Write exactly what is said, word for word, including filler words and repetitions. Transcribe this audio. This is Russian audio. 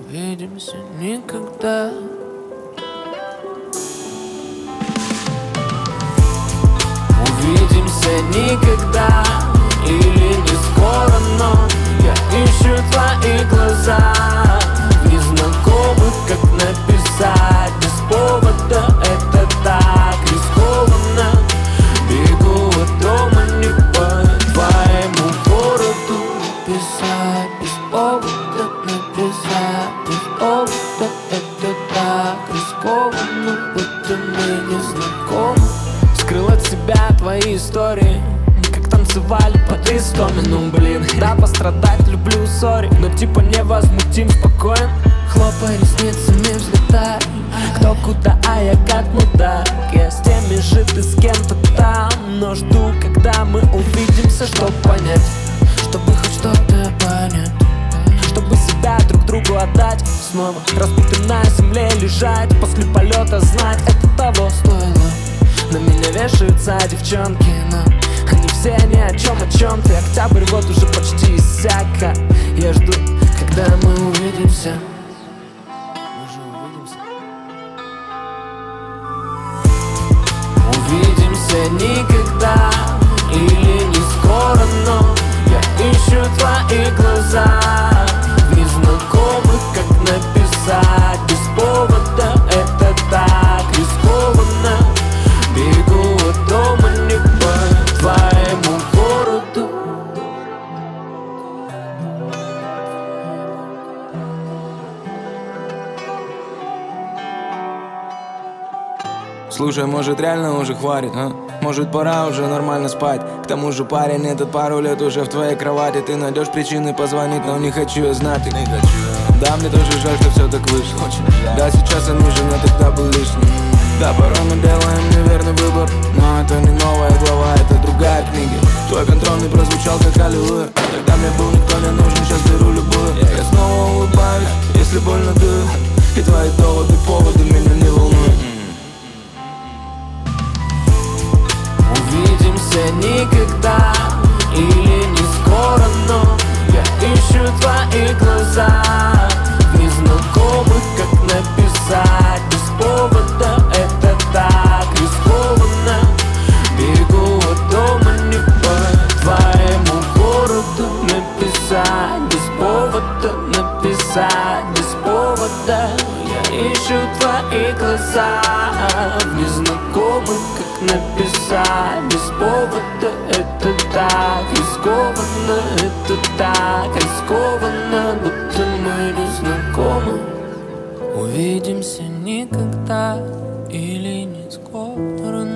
увидимся никогда. Увидимся никогда или не скоро, но я ищу твои глаза в незнакомых, как написать без повода. Это так рискованно. Бегу от дома не по твоему городу. Написать без повода, написать без повода. Это так рискованно, будто мы не знакомы. Скрыл от себя твои истории, как танцевали под Истомину, блин. Да, пострадать люблю, сори, но типа невозмутим, спокоен. Хлопай ресницами, взлетай, кто куда, а я как мудак. Я с теми же, ты с кем-то там, но жду, когда мы увидимся, чтоб понять, чтобы хоть что-то понять, чтобы себя друг другу отдать. Снова разбитым на земле лежать, после полета знать, это того стоило. На меня вешаются девчонки, но они все ни о чем, о чем-то. Октябрь вот уже почти иссяк, а я жду, когда мы увидимся. Мы же увидимся. Увидимся никогда или не скоро, но я ищу твои глаза в незнакомых, как написать без повода. Это так рискованно. Бегу от дома не по твоему городу. Слушай, может реально уже хватит, а? Может пора уже нормально спать. К тому же парень этот пару лет уже в твоей кровати. Ты найдешь причины позвонить, но не хочу я знать. Не хочу. Да, мне тоже жаль, что все так вышло. Да, сейчас я нужен, я тогда был лишним. Да, порой мы делаем неверный выбор, но это не новая глава, это другая книга. Твой контрольный прозвучал как аллилуйя. Тогда мне был никто не нужен, сейчас беру любую. Я снова улыбаюсь, если больно дую. И твои доводы, поводы меня не волнуют. Увидимся никогда или не скоро, но я ищу твои глаза в незнакомых, как написать без повода. Это так рискованно. Бегу от дома не по твоему городу. Написать без повода, написать без повода. Я ищу твои глаза в незнакомых, как написать без повода. Это так рискованно, это так рискованно, будто мы не знакомы. Увидимся никогда или не скоро,